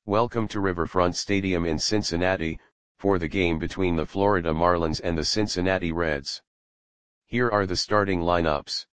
Welcome to Riverfront Stadium in Cincinnati, for the game between the Florida Marlins and the Cincinnati Reds. Here are the starting lineups.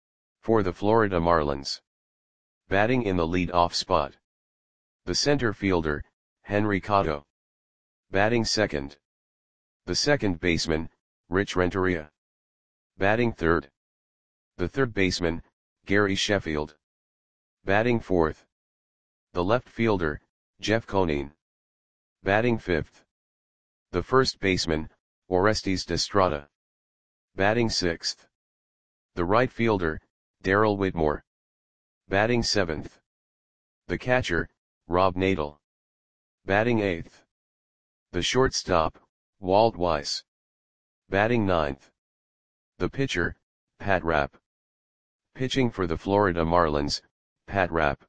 For the Florida Marlins. Batting in the lead-off spot. The center fielder, Henry Cotto. Batting second. The second baseman, Rich Renteria. Batting third. The third baseman, Gary Sheffield. Batting fourth. The left fielder, Jeff Conine. Batting fifth. The first baseman, Orestes Destrada. Batting sixth. The right fielder, Darrell Whitmore. Batting seventh. The catcher, Rob Nadel. Batting eighth. The shortstop, Walt Weiss. Batting ninth. The pitcher, Pat Rapp. Pitching for the Florida Marlins, Pat Rapp.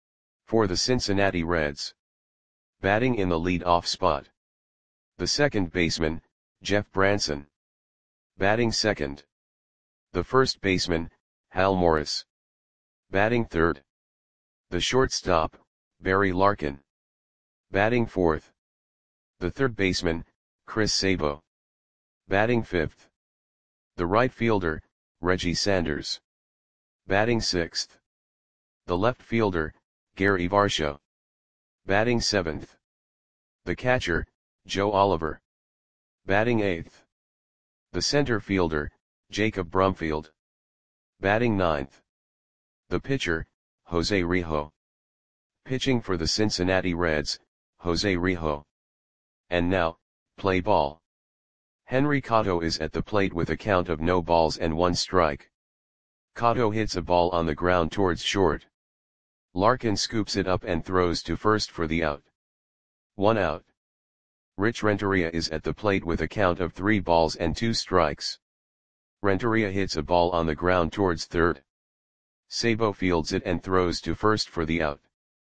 For the Cincinnati Reds. Batting in the lead-off spot. The second baseman, Jeff Branson. Batting second. The first baseman, Hal Morris. Batting third. The shortstop, Barry Larkin. Batting fourth. The third baseman, Chris Sabo. Batting fifth. The right fielder, Reggie Sanders. Batting sixth. The left fielder, Gary Varsho. Batting seventh. The catcher, Joe Oliver. Batting eighth. The center fielder, Jacob Brumfield. Batting ninth. The pitcher, Jose Rijo. Pitching for the Cincinnati Reds, Jose Rijo. And now, play ball. Henry Cotto is at the plate with a count of no balls and 1 strike. Cotto hits a ball on the ground towards short. Larkin scoops it up and throws to first for the out. 1 out. Rich Renteria is at the plate with a count of 3 balls and 2 strikes. Renteria hits a ball on the ground towards third. Sabo fields it and throws to first for the out.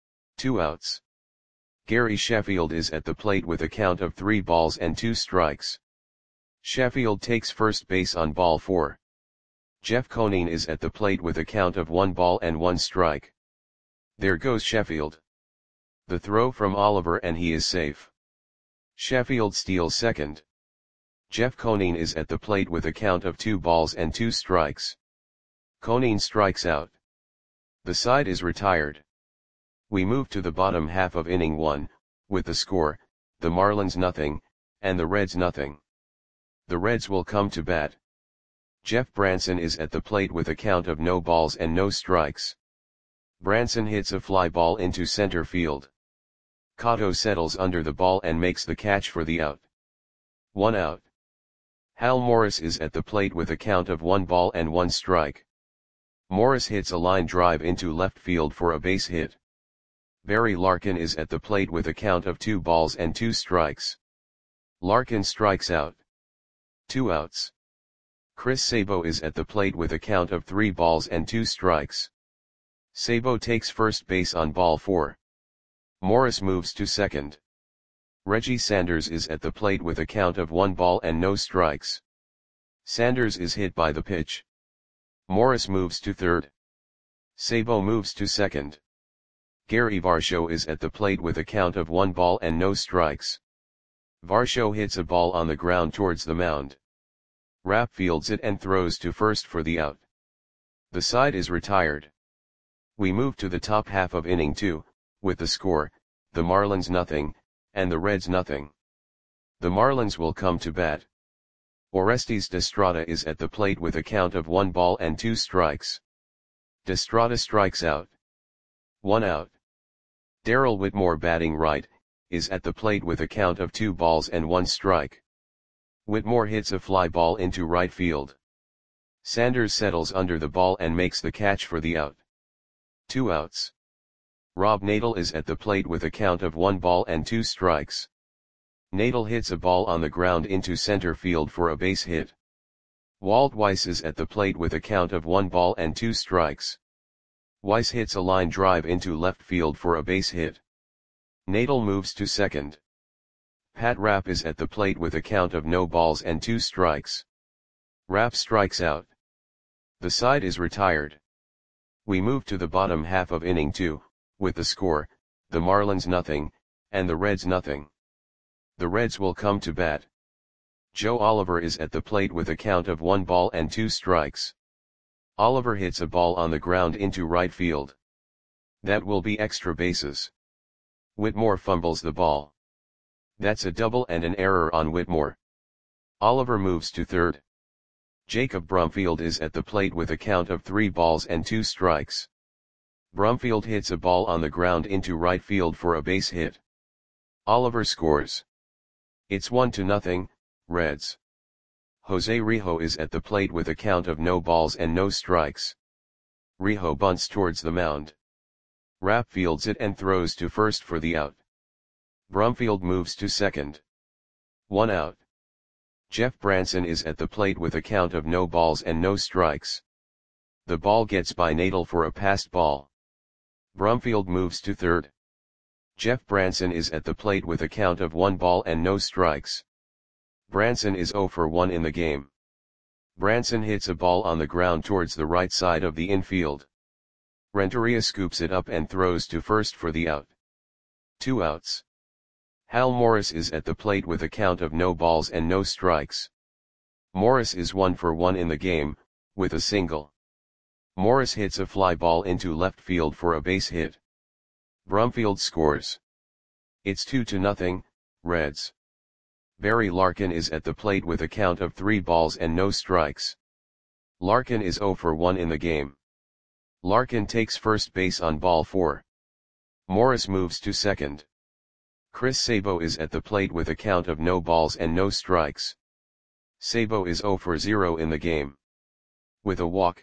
2 outs. Gary Sheffield is at the plate with a count of 3 balls and 2 strikes. Sheffield takes first base on ball 4. Jeff Conine is at the plate with a count of 1 ball and 1 strike. There goes Sheffield. The throw from Oliver and he is safe. Sheffield steals second. Jeff Conine is at the plate with a count of 2 balls and 2 strikes. Conine strikes out. The side is retired. We move to the bottom half of inning 1, with the score, the Marlins 0, and the Reds 0. The Reds will come to bat. Jeff Branson is at the plate with a count of no balls and no strikes. Branson hits a fly ball into center field. Cotto settles under the ball and makes the catch for the out. 1 out. Hal Morris is at the plate with a count of 1 ball and 1 strike. Morris hits a line drive into left field for a base hit. Barry Larkin is at the plate with a count of 2 balls and 2 strikes. Larkin strikes out. 2 outs. Chris Sabo is at the plate with a count of 3 balls and 2 strikes. Sabo takes first base on ball 4. Morris moves to second. Reggie Sanders is at the plate with a count of 1 ball and no strikes. Sanders is hit by the pitch. Morris moves to third. Sabo moves to second. Gary Varsho is at the plate with a count of 1 ball and no strikes. Varsho hits a ball on the ground towards the mound. Rapp fields it and throws to first for the out. The side is retired. We move to the top half of inning 2, with the score, the Marlins 0, and the Reds 0. The Marlins will come to bat. Orestes Destrada is at the plate with a count of 1 ball and 2 strikes. Destrada strikes out. 1 out. Darrell Whitmore, batting right, is at the plate with a count of 2 balls and 1 strike. Whitmore hits a fly ball into right field. Sanders settles under the ball and makes the catch for the out. 2 outs. Rob Nadel is at the plate with a count of 1 ball and 2 strikes. Nadel hits a ball on the ground into center field for a base hit. Walt Weiss is at the plate with a count of 1 ball and 2 strikes. Weiss hits a line drive into left field for a base hit. Nadel moves to second. Pat Rapp is at the plate with a count of no balls and 2 strikes. Rapp strikes out. The side is retired. We move to the bottom half of inning 2, with the score, the Marlins 0, and the Reds nothing. The Reds will come to bat. Joe Oliver is at the plate with a count of 1 ball and 2 strikes. Oliver hits a ball on the ground into right field. That will be extra bases. Whitmore fumbles the ball. That's a double and an error on Whitmore. Oliver moves to third. Jacob Brumfield is at the plate with a count of 3 balls and 2 strikes. Brumfield hits a ball on the ground into right field for a base hit. Oliver scores. It's 1-0, Reds. Jose Rijo is at the plate with a count of no balls and no strikes. Rijo bunts towards the mound. Rapp fields it and throws to first for the out. Brumfield moves to second. 1 out. Jeff Branson is at the plate with a count of no balls and no strikes. The ball gets by Nadel for a passed ball. Brumfield moves to third. Jeff Branson is at the plate with a count of 1 ball and no strikes. Branson is 0 for 1 in the game. Branson hits a ball on the ground towards the right side of the infield. Renteria scoops it up and throws to first for the out. 2 outs. Hal Morris is at the plate with a count of no balls and no strikes. Morris is 1 for 1 in the game, with a single. Morris hits a fly ball into left field for a base hit. Brumfield scores. It's 2-0, Reds. Barry Larkin is at the plate with a count of 3 balls and no strikes. Larkin is 0 for 1 in the game. Larkin takes first base on ball 4. Morris moves to second. Chris Sabo is at the plate with a count of no balls and no strikes. Sabo is 0 for 0 in the game. With a walk.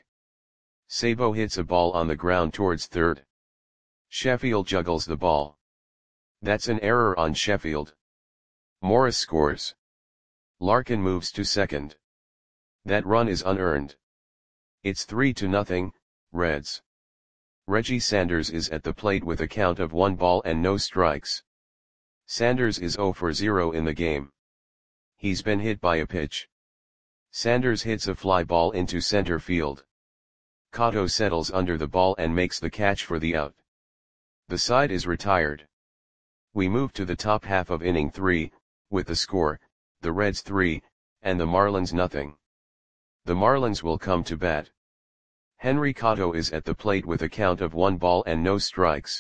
Sabo hits a ball on the ground towards third. Sheffield juggles the ball. That's an error on Sheffield. Morris scores. Larkin moves to second. That run is unearned. It's 3-0, Reds. Reggie Sanders is at the plate with a count of 1 ball and no strikes. Sanders is 0 for 0 in the game. He's been hit by a pitch. Sanders hits a fly ball into center field. Cotto settles under the ball and makes the catch for the out. The side is retired. We move to the top half of inning 3, with the score, the Reds 3, and the Marlins nothing. The Marlins will come to bat. Henry Cotto is at the plate with a count of 1 ball and no strikes.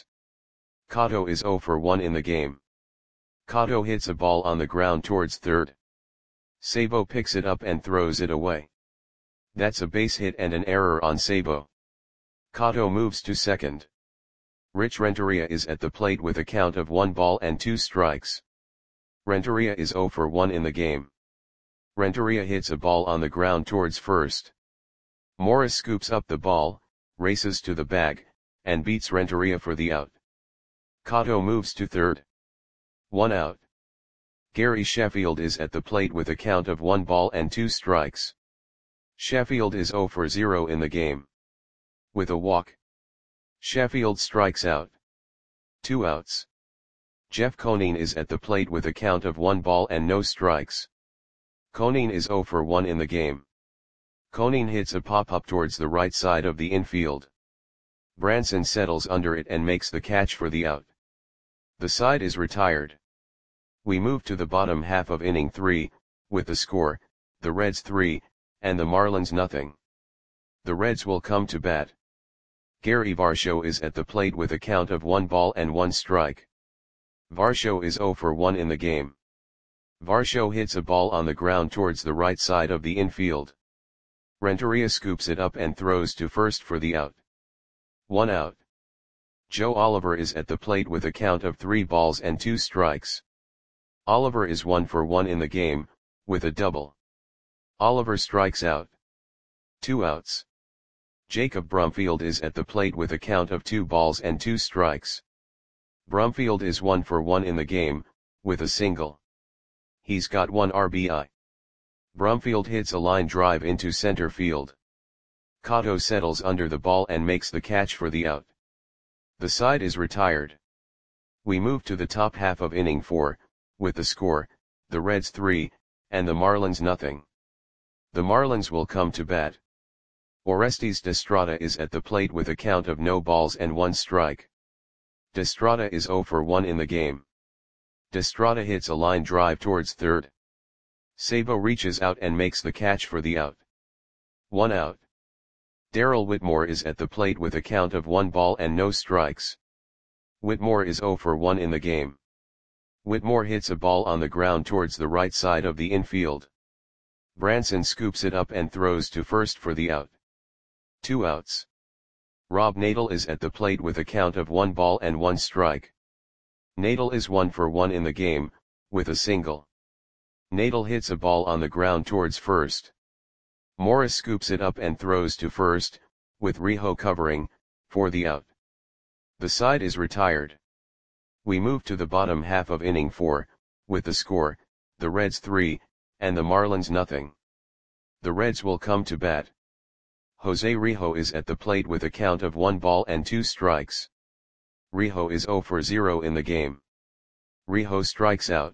Cotto is 0 for 1 in the game. Cotto hits a ball on the ground towards third. Sabo picks it up and throws it away. That's a base hit and an error on Sabo. Cotto moves to second. Rich Renteria is at the plate with a count of 1 ball and 2 strikes. Renteria is 0 for 1 in the game. Renteria hits a ball on the ground towards first. Morris scoops up the ball, races to the bag, and beats Renteria for the out. Cotto moves to third. 1 out. Gary Sheffield is at the plate with a count of 1 ball and 2 strikes. Sheffield is 0 for 0 in the game. With a walk. Sheffield strikes out. 2 outs. Jeff Conine is at the plate with a count of 1 ball and no strikes. Conine is 0 for 1 in the game. Conine hits a pop-up towards the right side of the infield. Branson settles under it and makes the catch for the out. The side is retired. We move to the bottom half of inning 3, with the score, the Reds 3, and the Marlins nothing. The Reds will come to bat. Gary Varsho is at the plate with a count of 1 ball and 1 strike. Varsho is 0 for 1 in the game. Varsho hits a ball on the ground towards the right side of the infield. Renteria scoops it up and throws to first for the out. 1 out. Joe Oliver is at the plate with a count of 3 balls and 2 strikes. Oliver is 1 for 1 in the game, with a double. Oliver strikes out. 2 outs. Jacob Brumfield is at the plate with a count of 2 balls and 2 strikes. Brumfield is 1 for 1 in the game, with a single. He's got 1 RBI. Brumfield hits a line drive into center field. Cotto settles under the ball and makes the catch for the out. The side is retired. We move to the top half of inning 4, with the score, the Reds 3, and the Marlins nothing. The Marlins will come to bat. Orestes Destrada is at the plate with a count of no balls and 1 strike. Destrada is 0 for 1 in the game. Destrada hits a line drive towards third. Sabo reaches out and makes the catch for the out. 1 out. Darrell Whitmore is at the plate with a count of 1 ball and no strikes. Whitmore is 0 for 1 in the game. Whitmore hits a ball on the ground towards the right side of the infield. Branson scoops it up and throws to first for the out. 2 outs. Rob Nadel is at the plate with a count of 1 ball and 1 strike. Nadel is 1 for 1 in the game, with a single. Nadel hits a ball on the ground towards first. Morris scoops it up and throws to first, with Rijo covering, for the out. The side is retired. We move to the bottom half of inning 4, with the score, the Reds 3, and the Marlins nothing. The Reds will come to bat. Jose Rijo is at the plate with a count of 1 ball and 2 strikes. Rijo is 0 for 0 in the game. Rijo strikes out.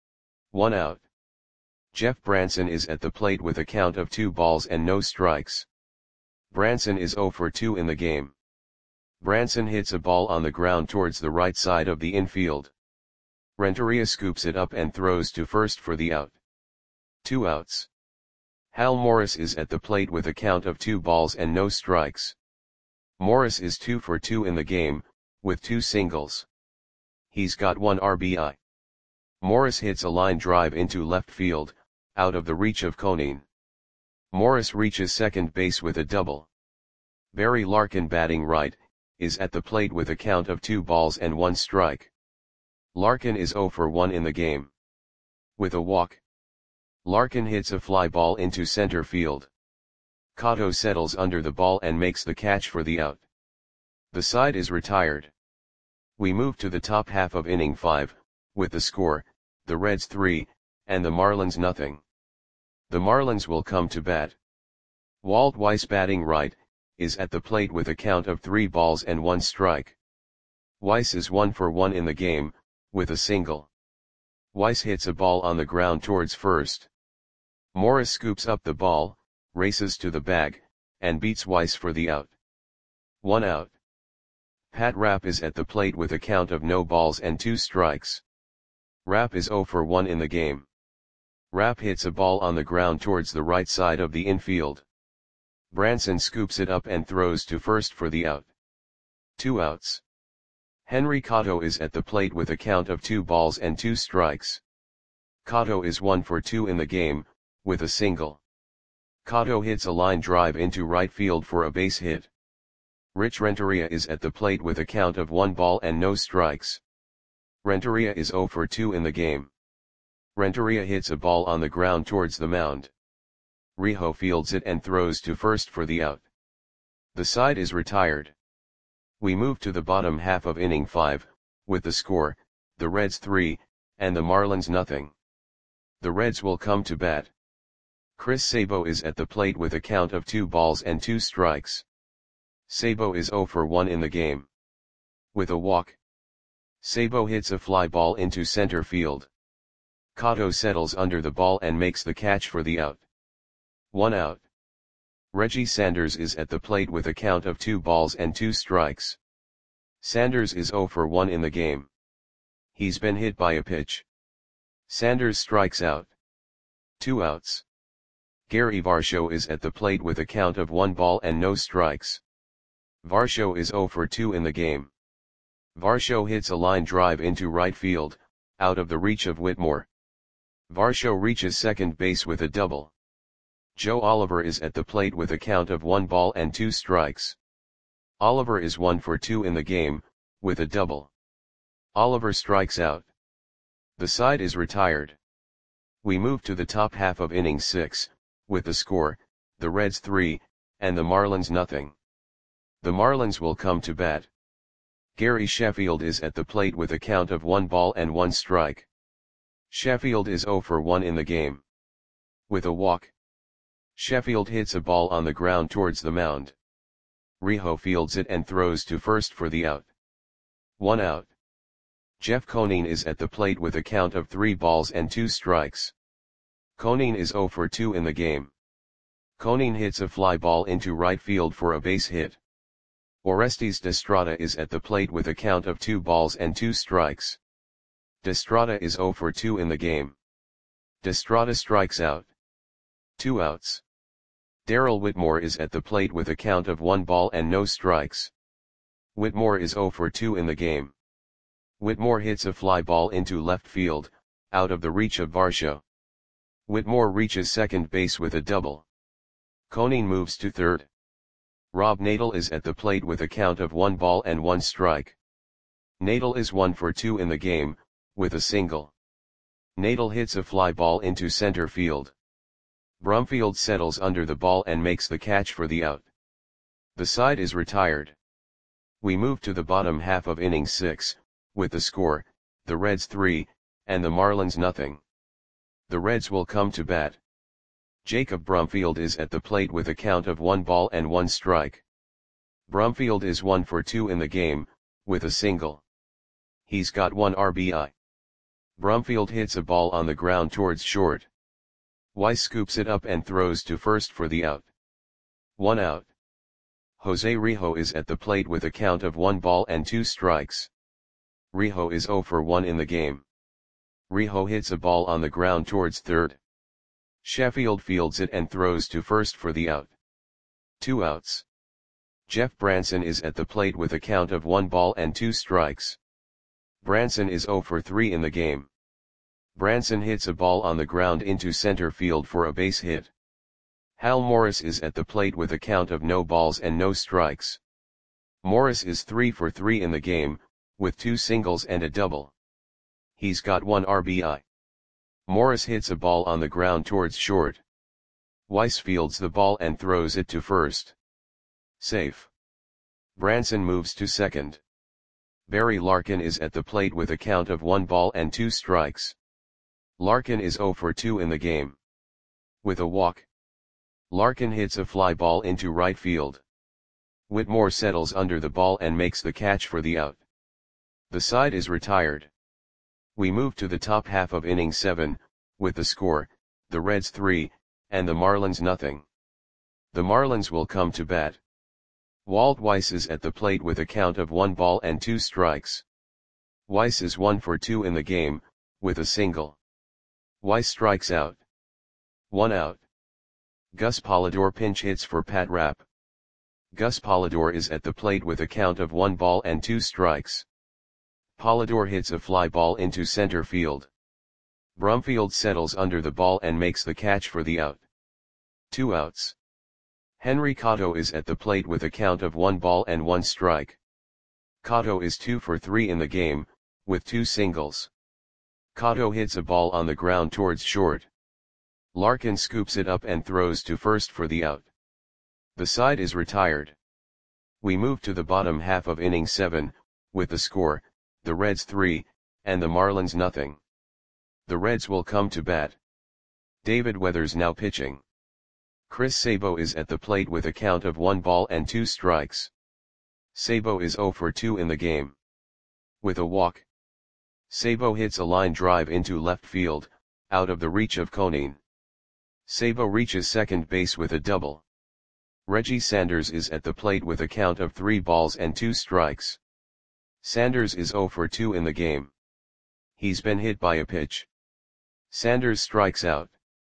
1 out. Jeff Branson is at the plate with a count of 2 balls and no strikes. Branson is 0 for 2 in the game. Branson hits a ball on the ground towards the right side of the infield. Renteria scoops it up and throws to first for the out. 2 outs. Hal Morris is at the plate with a count of 2 balls and no strikes. Morris is 2 for 2 in the game, with 2 singles. He's got 1 RBI. Morris hits a line drive into left field, out of the reach of Conine. Morris reaches second base with a double. Barry Larkin, batting right, is at the plate with a count of 2 balls and 1 strike. Larkin is 0 for 1 in the game. With a walk. Larkin hits a fly ball into center field. Cotto settles under the ball and makes the catch for the out. The side is retired. We move to the top half of inning 5, with the score, the Reds 3, and the Marlins nothing. The Marlins will come to bat. Walt Weiss, batting right, is at the plate with a count of 3 balls and 1 strike. Weiss is 1 for 1 in the game, with a single. Weiss hits a ball on the ground towards first. Morris scoops up the ball, races to the bag, and beats Weiss for the out. 1 out. Pat Rapp is at the plate with a count of no balls and 2 strikes. Rapp is 0 for 1 in the game. Rapp hits a ball on the ground towards the right side of the infield. Branson scoops it up and throws to first for the out. 2 outs. Henry Cotto is at the plate with a count of 2 balls and 2 strikes. Cotto is 1 for 2 in the game, with a single. Cotto hits a line drive into right field for a base hit. Rich Renteria is at the plate with a count of 1 ball and no strikes. Renteria is 0 for 2 in the game. Renteria hits a ball on the ground towards the mound. Rijo fields it and throws to first for the out. The side is retired. We move to the bottom half of inning 5, with the score, the Reds 3, and the Marlins nothing. The Reds will come to bat. Chris Sabo is at the plate with a count of 2 balls and 2 strikes. Sabo is 0 for 1 in the game. With a walk. Sabo hits a fly ball into center field. Cotto settles under the ball and makes the catch for the out. 1 out. Reggie Sanders is at the plate with a count of 2 balls and 2 strikes. Sanders is 0 for 1 in the game. He's been hit by a pitch. Sanders strikes out. 2 outs. Gary Varsho is at the plate with a count of 1 ball and no strikes. Varsho is 0 for 2 in the game. Varsho hits a line drive into right field, out of the reach of Whitmore. Varsho reaches second base with a double. Joe Oliver is at the plate with a count of 1 ball and 2 strikes. Oliver is 1 for 2 in the game, with a double. Oliver strikes out. The side is retired. We move to the top half of inning 6, with the score, the Reds 3, and the Marlins nothing. The Marlins will come to bat. Gary Sheffield is at the plate with a count of 1 ball and 1 strike. Sheffield is 0 for 1 in the game. With a walk. Sheffield hits a ball on the ground towards the mound. Rijo fields it and throws to first for the out. 1 out. Jeff Conine is at the plate with a count of 3 balls and 2 strikes. Conine is 0 for 2 in the game. Conine hits a fly ball into right field for a base hit. Orestes Destrada is at the plate with a count of 2 balls and 2 strikes. Destrada is 0 for 2 in the game. Destrada strikes out. 2 outs. Darrell Whitmore is at the plate with a count of 1 ball and no strikes. Whitmore is 0 for 2 in the game. Whitmore hits a fly ball into left field, out of the reach of Varsho. Whitmore reaches second base with a double. Conine moves to third. Rob Nadel is at the plate with a count of 1 ball and 1 strike. Nadel is 1 for 2 in the game, with a single. Nadel hits a fly ball into center field. Brumfield settles under the ball and makes the catch for the out. The side is retired. We move to the bottom half of inning 6, with the score, the Reds 3, and the Marlins nothing. The Reds will come to bat. Jacob Brumfield is at the plate with a count of 1 ball and 1 strike. Brumfield is 1 for 2 in the game, with a single. He's got 1 RBI. Brumfield hits a ball on the ground towards short. Weiss scoops it up and throws to first for the out. 1 out. Jose Rijo is at the plate with a count of 1 ball and 2 strikes. Rijo is 0 for 1 in the game. Rijo hits a ball on the ground towards third. Sheffield fields it and throws to first for the out. 2 outs. Jeff Branson is at the plate with a count of 1 ball and 2 strikes. Branson is 0 for 3 in the game. Branson hits a ball on the ground into center field for a base hit. Hal Morris is at the plate with a count of no balls and no strikes. Morris is 3 for 3 in the game, with 2 singles and a double. He's got 1 RBI. Morris hits a ball on the ground towards short. Weiss fields the ball and throws it to first. Safe. Branson moves to second. Barry Larkin is at the plate with a count of 1 ball and 2 strikes. Larkin is 0 for 2 in the game. With a walk. Larkin hits a fly ball into right field. Whitmore settles under the ball and makes the catch for the out. The side is retired. We move to the top half of inning 7, with the score, the Reds 3, and the Marlins nothing. The Marlins will come to bat. Walt Weiss is at the plate with a count of 1 ball and 2 strikes. Weiss is 1 for 2 in the game, with a single. Weiss strikes out. 1 out. Gus Polidor pinch hits for Pat Rapp. Gus Polidor is at the plate with a count of 1 ball and 2 strikes. Polidor hits a fly ball into center field. Brumfield settles under the ball and makes the catch for the out. 2 outs. Henry Cotto is at the plate with a count of 1 ball and 1 strike. Cotto is 2 for 3 in the game, with 2 singles. Cotto hits a ball on the ground towards short. Larkin scoops it up and throws to first for the out. The side is retired. We move to the bottom half of inning 7, with the score, the Reds 3, and the Marlins nothing. The Reds will come to bat. David Weathers now pitching. Chris Sabo is at the plate with a count of 1 ball and 2 strikes. Sabo is 0 for 2 in the game. With a walk. Sabo hits a line drive into left field, out of the reach of Conine. Sabo reaches second base with a double. Reggie Sanders is at the plate with a count of 3 balls and 2 strikes. Sanders is 0 for 2 in the game. He's been hit by a pitch. Sanders strikes out.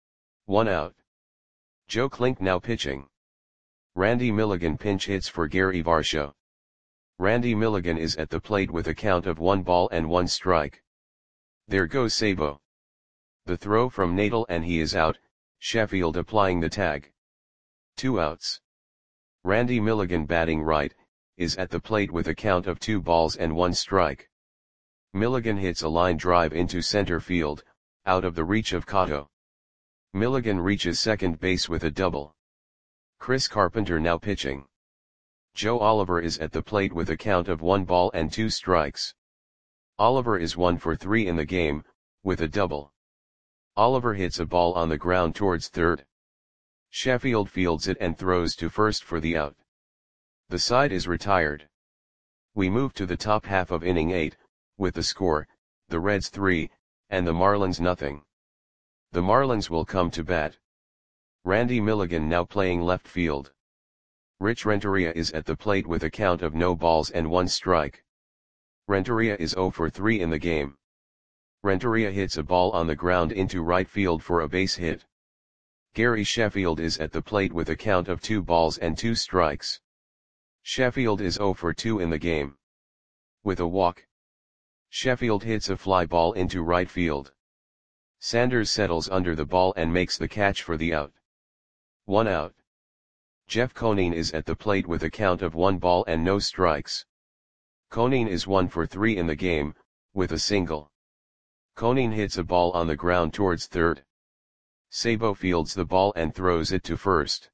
1 out. Joe Klink now pitching. Randy Milligan pinch hits for Gary Varsho. Randy Milligan is at the plate with a count of 1 ball and 1 strike. There goes Sabo. The throw from Nadel and he is out, Sheffield applying the tag. 2 outs. Randy Milligan batting right, is at the plate with a count of 2 balls and 1 strike. Milligan hits a line drive into center field, out of the reach of Cotto. Milligan reaches second base with a double. Chris Carpenter now pitching. Joe Oliver is at the plate with a count of 1 ball and 2 strikes. Oliver is 1 for 3 in the game, with a double. Oliver hits a ball on the ground towards third. Sheffield fields it and throws to first for the out. The side is retired. We move to the top half of inning 8, with the score, the Reds 3, and the Marlins nothing. The Marlins will come to bat. Randy Milligan now playing left field. Rich Renteria is at the plate with a count of no balls and 1 strike. Renteria is 0 for 3 in the game. Renteria hits a ball on the ground into right field for a base hit. Gary Sheffield is at the plate with a count of 2 balls and 2 strikes. Sheffield is 0 for 2 in the game. With a walk, Sheffield hits a fly ball into right field. Sanders settles under the ball and makes the catch for the out. 1 out. Jeff Conine is at the plate with a count of 1 ball and no strikes. Conine is 1 for 3 in the game, with a single. Conine hits a ball on the ground towards third. Sabo fields the ball and throws it to first.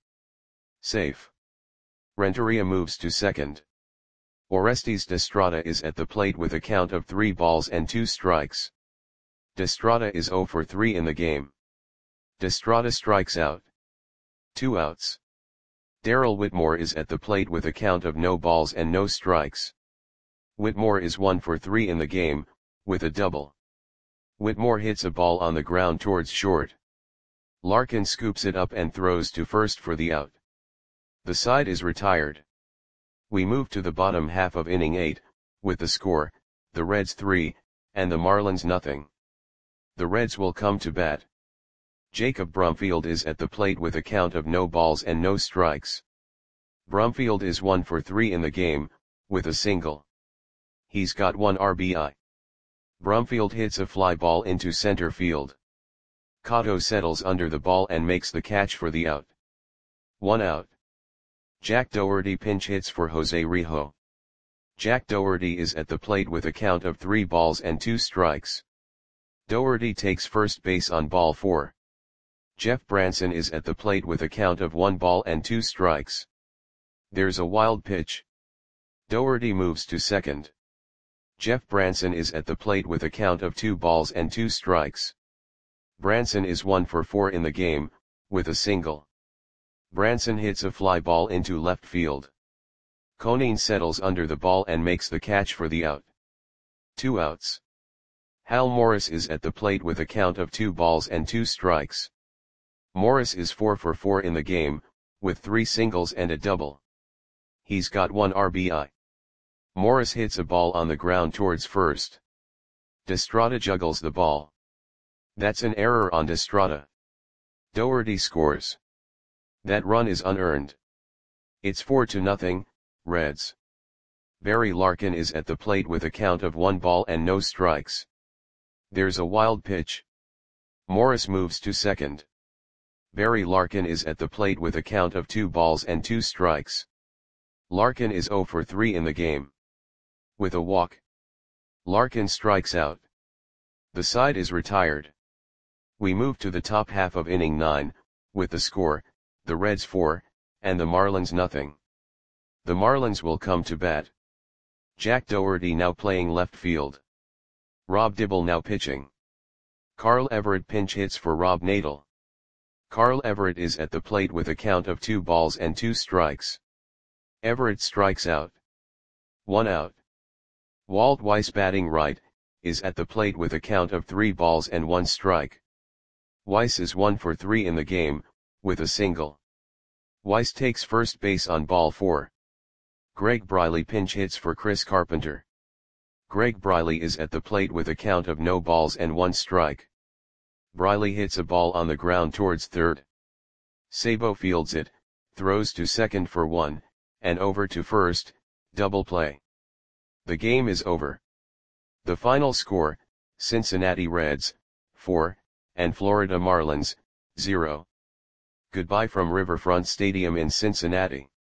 Safe. Renteria moves to second. Orestes Destrada is at the plate with a count of 3 balls and 2 strikes. Destrada is 0 for 3 in the game. Destrada strikes out. 2 outs. Darrell Whitmore is at the plate with a count of no balls and no strikes. Whitmore is 1 for 3 in the game, with a double. Whitmore hits a ball on the ground towards short. Larkin scoops it up and throws to first for the out. The side is retired. We move to the bottom half of inning 8, with the score, the Reds 3, and the Marlins nothing. The Reds will come to bat. Jacob Brumfield is at the plate with a count of no balls and no strikes. Brumfield is 1 for 3 in the game, with a single. He's got 1 RBI. Brumfield hits a fly ball into center field. Cotto settles under the ball and makes the catch for the out. 1 out. Jack Dougherty pinch hits for Jose Rijo. Jack Dougherty is at the plate with a count of 3 balls and 2 strikes. Dougherty takes first base on ball 4. Jeff Branson is at the plate with a count of 1 ball and 2 strikes. There's a wild pitch. Dougherty moves to second. Jeff Branson is at the plate with a count of 2 balls and 2 strikes. Branson is 1 for 4 in the game, with a single. Branson hits a fly ball into left field. Conine settles under the ball and makes the catch for the out. 2 outs. Hal Morris is at the plate with a count of 2 balls and 2 strikes. Morris is 4 for 4 in the game, with 3 singles and a double. He's got 1 RBI. Morris hits a ball on the ground towards first. Destrada juggles the ball. That's an error on Destrada. Dougherty scores. That run is unearned. It's 4-0, Reds. Barry Larkin is at the plate with a count of 1 ball and no strikes. There's a wild pitch. Morris moves to second. Barry Larkin is at the plate with a count of 2 balls and 2 strikes. Larkin is 0 for 3 in the game. With a walk, Larkin strikes out. The side is retired. We move to the top half of inning 9, with the score, the Reds 4, and the Marlins nothing. The Marlins will come to bat. Jack Dougherty now playing left field. Rob Dibble now pitching. Carl Everett pinch hits for Rob Nadel. Carl Everett is at the plate with a count of 2 balls and 2 strikes. Everett strikes out. 1 out. Walt Weiss batting right, is at the plate with a count of 3 balls and 1 strike. Weiss is 1 for 3 in the game, with a single. Weiss takes first base on ball 4. Greg Briley pinch hits for Chris Carpenter. Greg Briley is at the plate with a count of no balls and 1 strike. Briley hits a ball on the ground towards third. Sabo fields it, throws to second for 1, and over to first, double play. The game is over. The final score, Cincinnati Reds, 4, and Florida Marlins, 0. Goodbye from Riverfront Stadium in Cincinnati.